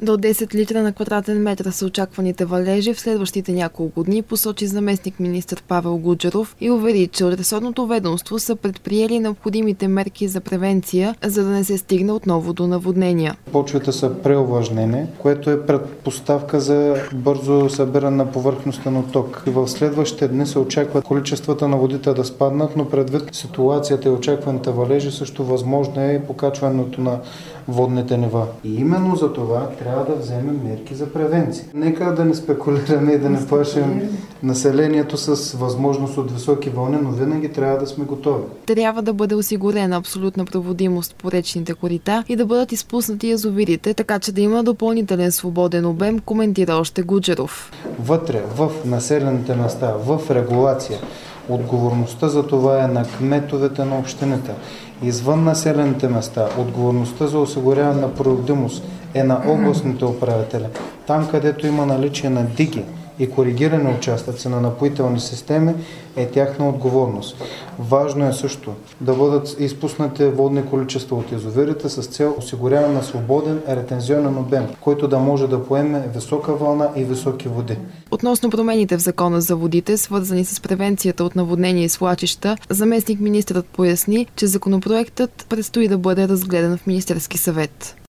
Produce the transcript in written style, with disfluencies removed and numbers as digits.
До 10 литра на квадратен метър са очакваните валежи в следващите няколко дни, посочи заместник министър Павел Гуджеров и увери, че от ресорното ведомство са предприели необходимите мерки за превенция, за да не се стигне отново до наводнения. Почвите са преовлажнени, което е предпоставка за бързо събиране на повърхностен отток. В следващите дни се очаква количествата на водите да спаднат, но предвид ситуацията и очакваните валежи също възможно е и покачването на водните нива. И именно за това трябва да вземем мерки за превенция. Нека да не спекулираме и да не плашим населението с възможност от високи вълни, но винаги трябва да сме готови. Трябва да бъде осигурена абсолютна проводимост по речните корита и да бъдат изпуснати язовирите, така че да има допълнителен свободен обем, коментира още Гуджеров. Вътре, в населените места, в регулация, отговорността за това е на кметовете на общините. Извън населените места, отговорността за осигуряване на проводимост е на областните управители. Там, където има наличие на диги и коригирани участъци на напоителни системи, е тяхна отговорност. Важно е също да бъдат изпуснати водни количества от язовирите с цел осигуряване на свободен ретензионен обем, който да може да поеме висока вълна и високи води. Относно промените в Закона за водите, свързани с превенцията от наводнения и свлачища, заместник министърът поясни, че законопроектът предстои да бъде разгледан в Министерски съвет.